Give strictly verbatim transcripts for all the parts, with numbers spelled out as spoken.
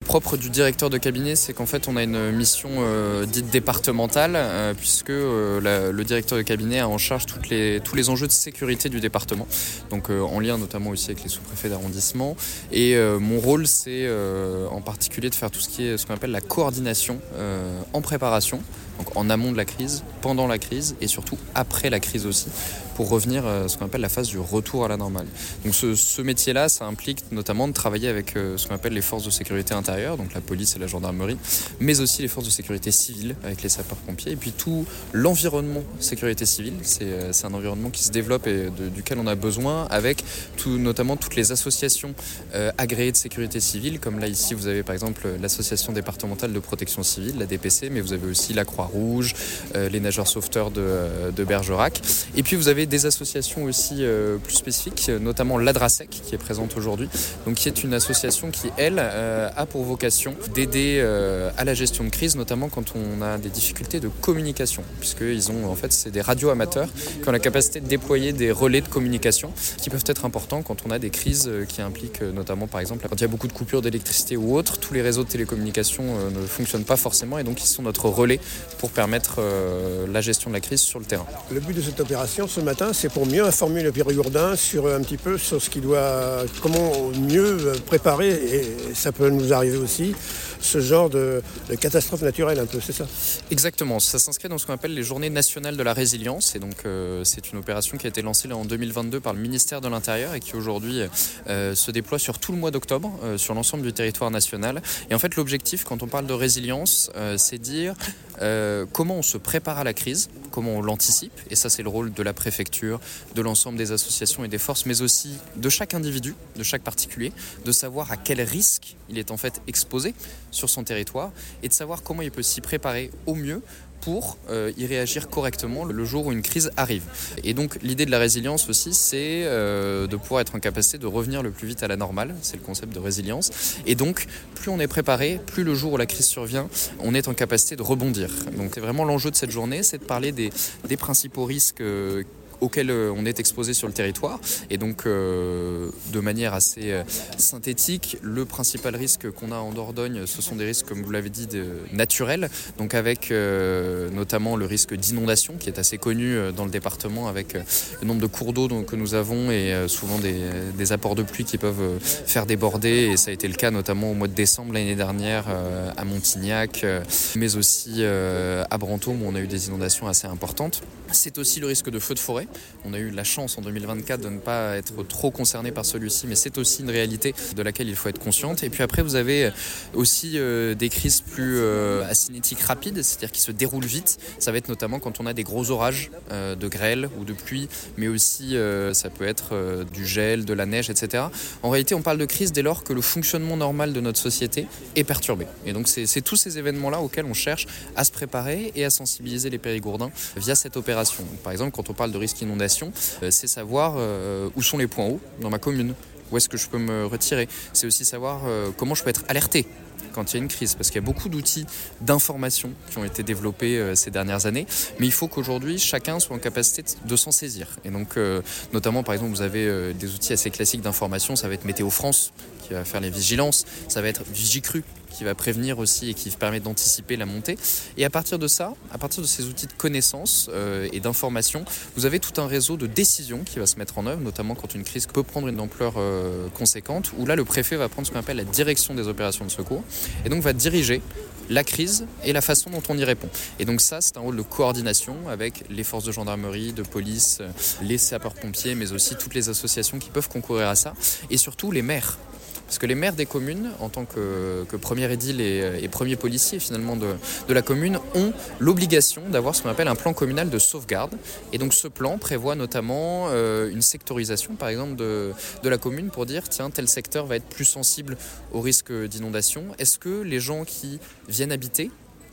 propre du directeur de cabinet, c'est qu'en fait on a une mission euh, dite départementale, euh, puisque euh, la, le directeur de cabinet a en charge toutes les, tous les enjeux de sécurité du département, donc euh, en lien notamment aussi avec les sous-préfets d'arrondissement. Et euh, mon rôle, c'est euh, en particulier de faire tout ce qui est ce qu'on appelle la coordination euh, en préparation, donc en amont de la crise, pendant la crise et surtout après la crise aussi, pour revenir à ce qu'on appelle la phase du retour à la normale. Donc ce, ce métier-là, ça implique notamment de travailler avec euh, ce qu'on appelle les forces de sécurité intérieure, donc la police et la gendarmerie, mais aussi les forces de sécurité civile avec les sapeurs-pompiers, et puis tout l'environnement sécurité civile. C'est, euh, c'est un environnement qui se développe et de, duquel on a besoin, avec tout, notamment toutes les associations euh, agréées de sécurité civile, comme là ici vous avez par exemple l'association départementale de protection civile, la D P C, mais vous avez aussi la Croix-Rouge, euh, les nageurs sauveteurs de, de Bergerac, et puis vous avez des associations aussi euh, plus spécifiques, notamment l'Adrasec qui est présente aujourd'hui, donc qui est une association qui, elle, euh, a pour vocation d'aider euh, à la gestion de crise, notamment quand on a des difficultés de communication, puisqu'ils ont, en fait, c'est des radios amateurs qui ont la capacité de déployer des relais de communication qui peuvent être importants quand on a des crises qui impliquent notamment, par exemple, quand il y a beaucoup de coupures d'électricité ou autre, tous les réseaux de télécommunications euh, ne fonctionnent pas forcément, et donc ils sont notre relais pour permettre euh, la gestion de la crise sur le terrain. Le but de cette opération ce matin, c'est pour mieux informer le périgourdin sur un petit peu sur ce qu'il doit, comment mieux préparer, et ça peut nous arriver aussi, ce genre de, de catastrophe naturelle un peu, c'est ça? Exactement, ça s'inscrit dans ce qu'on appelle les Journées nationales de la résilience, et donc euh, c'est une opération qui a été lancée là, en deux mille vingt-deux par le ministère de l'Intérieur et qui aujourd'hui euh, se déploie sur tout le mois d'octobre, euh, sur l'ensemble du territoire national. Et en fait l'objectif quand on parle de résilience, euh, c'est dire euh, comment on se prépare à la crise, comment on l'anticipe, et ça c'est le rôle de la préfecture, de l'ensemble des associations et des forces, mais aussi de chaque individu, de chaque particulier, de savoir à quel risque il est en fait exposé sur son territoire et de savoir comment il peut s'y préparer au mieux pour euh, y réagir correctement le jour où une crise arrive. Et donc l'idée de la résilience aussi, c'est euh, de pouvoir être en capacité de revenir le plus vite à la normale, c'est le concept de résilience. Et donc plus on est préparé, plus le jour où la crise survient, on est en capacité de rebondir. Donc c'est vraiment l'enjeu de cette journée, c'est de parler des, des principaux risques euh, auxquels on est exposé sur le territoire. Et donc, euh, de manière assez euh, synthétique, le principal risque qu'on a en Dordogne, ce sont des risques, comme vous l'avez dit, de, naturels, donc avec euh, notamment le risque d'inondation, qui est assez connu euh, dans le département, avec euh, le nombre de cours d'eau donc, que nous avons, et euh, souvent des, des apports de pluie qui peuvent euh, faire déborder, et ça a été le cas notamment au mois de décembre l'année dernière euh, à Montignac, euh, mais aussi euh, à Brantôme, où on a eu des inondations assez importantes. C'est aussi le risque de feu de forêt. On a eu la chance en deux mille vingt-quatre de ne pas être trop concerné par celui-ci, mais c'est aussi une réalité de laquelle il faut être consciente. Et puis après, vous avez aussi euh, des crises plus euh, acinétiques rapides, c'est-à-dire qui se déroulent vite. Ça va être notamment quand on a des gros orages euh, de grêle ou de pluie, mais aussi euh, ça peut être euh, du gel, de la neige, et cetera. En réalité, on parle de crise dès lors que le fonctionnement normal de notre société est perturbé. Et donc, c'est, c'est tous ces événements-là auxquels on cherche à se préparer et à sensibiliser les périgourdins via cette opération. Par exemple, quand on parle de risque inondation, c'est savoir euh, où sont les points hauts dans ma commune, où est-ce que je peux me retirer. C'est aussi savoir euh, comment je peux être alerté quand il y a une crise, parce qu'il y a beaucoup d'outils d'information qui ont été développés euh, ces dernières années, mais il faut qu'aujourd'hui chacun soit en capacité de s'en saisir. Et donc, euh, notamment, par exemple, vous avez euh, des outils assez classiques d'information, ça va être Météo France qui va faire les vigilances, ça va être Vigicru qui va prévenir aussi et qui permet d'anticiper la montée. Et à partir de ça, à partir de ces outils de connaissance euh, et d'information, vous avez tout un réseau de décisions qui va se mettre en œuvre, notamment quand une crise peut prendre une ampleur euh, conséquente, où là le préfet va prendre ce qu'on appelle la direction des opérations de secours, et donc va diriger la crise et la façon dont on y répond. Et donc ça, c'est un rôle de coordination avec les forces de gendarmerie, de police, les sapeurs-pompiers, mais aussi toutes les associations qui peuvent concourir à ça, et surtout les maires. Parce que les maires des communes, en tant que, que premier édile et, et premier policier finalement de, de la commune, ont l'obligation d'avoir ce qu'on appelle un plan communal de sauvegarde. Et donc ce plan prévoit notamment euh, une sectorisation par exemple de, de la commune pour dire tiens, tel secteur va être plus sensible au risque d'inondation. Est-ce que les gens qui viennent habiter le savent ?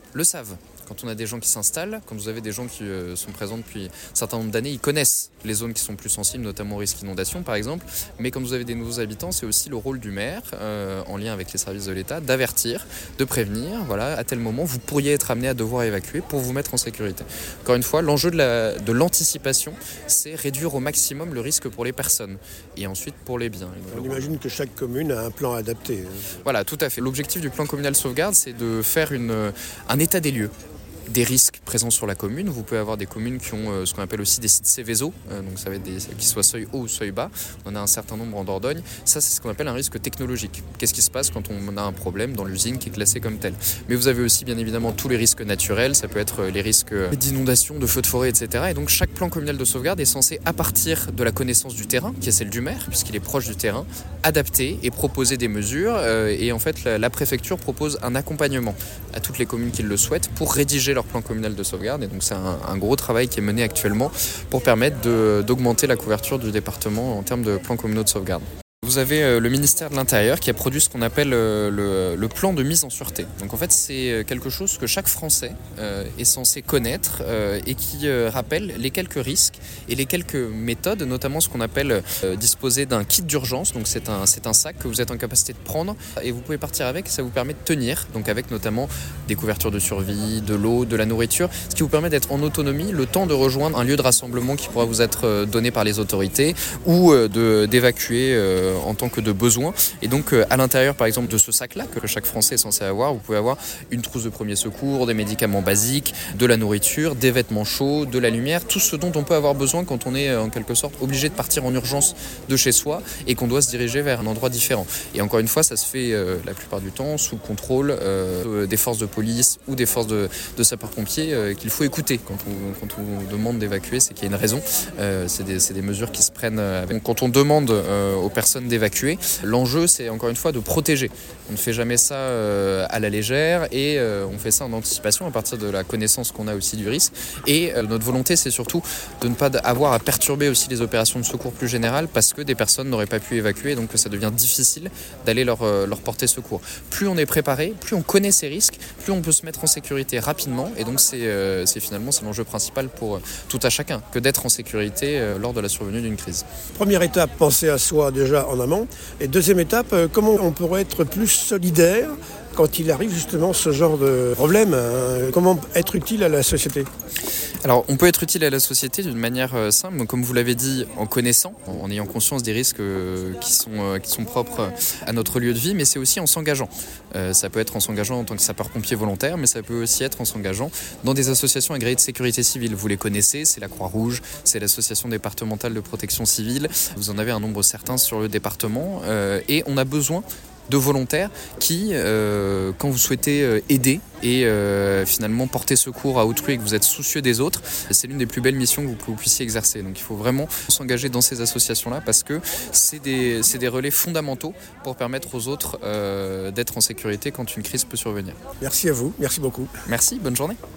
Quand on a des gens qui s'installent, quand vous avez des gens qui euh, sont présents depuis un certain nombre d'années, ils connaissent les zones qui sont plus sensibles, notamment au risque d'inondation par exemple. Mais quand vous avez des nouveaux habitants, c'est aussi le rôle du maire, euh, en lien avec les services de l'État, d'avertir, de prévenir. Voilà, à tel moment, vous pourriez être amené à devoir évacuer pour vous mettre en sécurité. Encore une fois, l'enjeu de, la, de l'anticipation, c'est réduire au maximum le risque pour les personnes et ensuite pour les biens. On imagine que chaque commune a un plan adapté. Voilà, tout à fait. L'objectif du plan communal de sauvegarde, c'est de faire une, un état des lieux des risques présents sur la commune. Vous pouvez avoir des communes qui ont euh, ce qu'on appelle aussi des sites Céveso, euh, donc ça va être des qui soient seuil haut ou seuil bas. On en a un certain nombre en Dordogne. Ça, c'est ce qu'on appelle un risque technologique. Qu'est-ce qui se passe quand on a un problème dans l'usine qui est classée comme tel? Mais vous avez aussi bien évidemment tous les risques naturels. Ça peut être les risques d'inondation, de feux de forêt, et cetera. Et donc chaque plan communal de sauvegarde est censé, à partir de la connaissance du terrain, qui est celle du maire, puisqu'il est proche du terrain, adapter et proposer des mesures. Euh, et en fait, la, la préfecture propose un accompagnement à toutes les communes qui le souhaitent pour rédiger leur plan communal de sauvegarde. Et donc c'est un, un gros travail qui est mené actuellement pour permettre de, d'augmenter la couverture du département en termes de plans communaux de sauvegarde. Vous avez le ministère de l'Intérieur qui a produit ce qu'on appelle le, le plan de mise en sûreté. Donc en fait, c'est quelque chose que chaque Français euh, est censé connaître euh, et qui euh, rappelle les quelques risques et les quelques méthodes, notamment ce qu'on appelle euh, disposer d'un kit d'urgence. Donc c'est un, c'est un sac que vous êtes en capacité de prendre et vous pouvez partir avec. Ça vous permet de tenir, donc avec notamment des couvertures de survie, de l'eau, de la nourriture, ce qui vous permet d'être en autonomie le temps de rejoindre un lieu de rassemblement qui pourra vous être donné par les autorités ou de, d'évacuer euh, en tant que de besoin. Et donc euh, à l'intérieur par exemple de ce sac-là que chaque Français est censé avoir, vous pouvez avoir une trousse de premier secours, des médicaments basiques, de la nourriture, des vêtements chauds, de la lumière, tout ce dont on peut avoir besoin quand on est en quelque sorte obligé de partir en urgence de chez soi et qu'on doit se diriger vers un endroit différent. Et encore une fois, ça se fait euh, la plupart du temps sous contrôle euh, des forces de police ou des forces de, de sapeurs-pompiers euh, qu'il faut écouter quand on, quand on demande d'évacuer, c'est qu'il y a une raison. Euh, c'est, des, c'est des mesures qui se prennent avec. Quand on demande euh, aux personnes d'évacuer, l'enjeu c'est encore une fois de protéger. On ne fait jamais ça euh, à la légère et euh, on fait ça en anticipation à partir de la connaissance qu'on a aussi du risque. Et euh, notre volonté c'est surtout de ne pas avoir à perturber aussi les opérations de secours plus générales parce que des personnes n'auraient pas pu évacuer, donc ça devient difficile d'aller leur, euh, leur porter secours. Plus on est préparé, plus on connaît ces risques, plus on peut se mettre en sécurité rapidement et donc c'est, euh, c'est finalement c'est l'enjeu principal pour euh, tout à chacun que d'être en sécurité euh, lors de la survenue d'une crise. Première étape, penser à soi déjà en amont. Et deuxième étape, comment on pourrait être plus solidaire quand il arrive justement ce genre de problème, hein? Comment être utile à la société? Alors, on peut être utile à la société d'une manière euh, simple, donc, comme vous l'avez dit, en connaissant, en, en ayant conscience des risques euh, qui sont, euh, qui sont propres à notre lieu de vie, mais c'est aussi en s'engageant. Euh, ça peut être en s'engageant en tant que sapeur-pompier volontaire, mais ça peut aussi être en s'engageant dans des associations agréées de sécurité civile. Vous les connaissez, c'est la Croix-Rouge, c'est l'association départementale de protection civile. Vous en avez un nombre certain sur le département euh, et on a besoin de volontaires qui, euh, quand vous souhaitez euh, aider et euh, finalement porter secours à autrui et que vous êtes soucieux des autres, c'est l'une des plus belles missions que vous, que vous puissiez exercer. Donc il faut vraiment s'engager dans ces associations-là parce que c'est des, c'est des relais fondamentaux pour permettre aux autres euh, d'être en sécurité quand une crise peut survenir. Merci à vous, merci beaucoup. Merci, bonne journée.